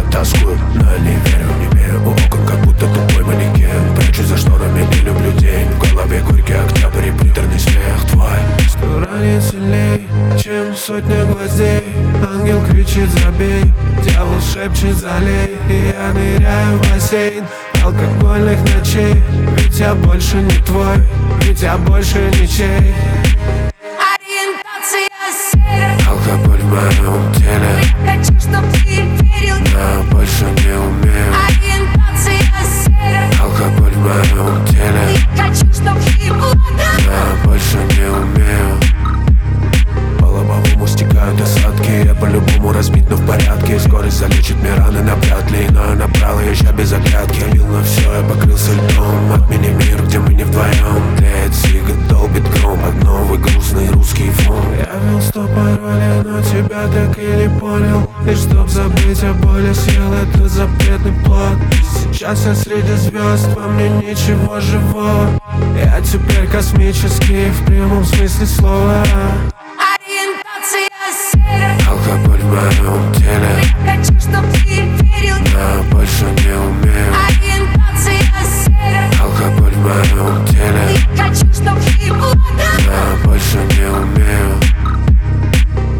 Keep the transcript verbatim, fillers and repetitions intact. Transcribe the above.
тоскую, но я не верю, не верю. У окон как будто тупой манекен. Прячусь за шторами, не люблю день. В голове горький октябрь и приторный смех твой. Сто ранит сильней, чем сотня гвоздей. Ангел кричит забей, дьявол шепчет залей. И я ныряю в бассейн алкогольных ночей. Ведь я больше не твой, ведь я больше ничей. Алкоголь в моем теле, я хочу, чтоб ты верил, но больше не умею. Ориентация серая. Алкоголь в моем теле, Я хочу, чтоб ты была, но больше не умею. По лобовому стекают осадки. Я по-любому разбит, но в порядке. Скорость залечит мне раны навряд ли. Но я набрал ее еще без оглядки. Бил на все, я покрылся льдом. Отмени мир, где мы не вдвоем. Тлеет сига, долбит гром под новый грустный русский фон. Я ввел сто паролей, но тебя так и не понял. И чтоб забыть о боли, съел этот запретный плод. Сейчас я среди звезд, во мне ничего живого. Я теперь космический в прямом смысле слова. ориентация серая.